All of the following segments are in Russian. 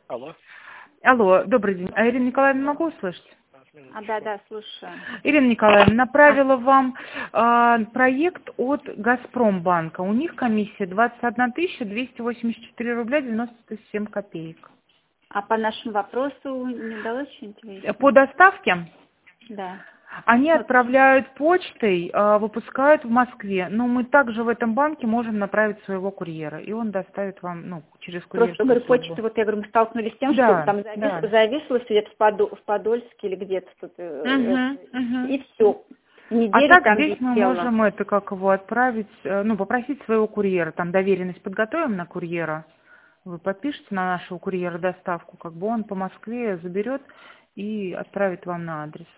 Алло. Алло, добрый день. А Ирина Николаевна, могу услышать? Да, слушаю. Ирина Николаевна, направила вам проект от Газпромбанка. У них комиссия 21 284 рубля 97 копеек. А по нашему вопросу не удалось что-нибудь выяснить? По доставке Да. они Вот. отправляют почтой, выпускают в Москве. Но мы также в этом банке можем направить своего курьера, и он доставит вам, через Просто, курьерскую говорю, службу. почта, вот я говорю, мы столкнулись с тем, Да, что там да. зависло где-то в Подольске или где-то тут, и все. А Неделю так там здесь мы висело. можем отправить, попросить своего курьера, там доверенность подготовим на курьера, вы подпишете на нашего курьера доставку, он по Москве заберет и отправит вам на адрес.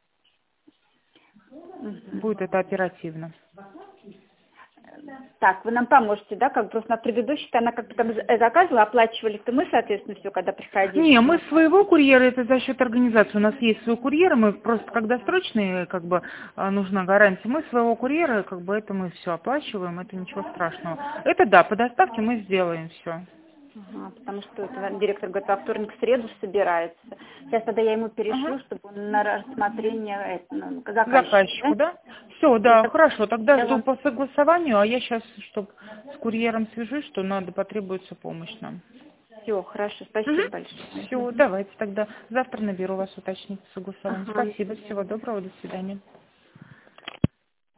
Будет это оперативно. Так, вы нам поможете, да? Просто на предыдущей она как-то заказывала, оплачивали, то мы, соответственно, все, когда приходили. Не, мы своего курьера, это за счет организации. У нас есть свой курьер, мы просто, когда срочные, нужна гарантия, мы своего курьера, это мы все оплачиваем, это ничего страшного. Это да, по доставке мы сделаем все. Потому что директор говорит, во вторник, в среду собирается. Сейчас тогда я ему перешлю, чтобы он на рассмотрение Заказчику, да? Все, да, хорошо. Тогда жду по согласованию, а я сейчас, чтобы с курьером свяжусь, что потребуется помощь нам. Все, хорошо, спасибо большое. Все, давайте тогда. Завтра наберу вас уточнить согласование. Спасибо, всего доброго, до свидания.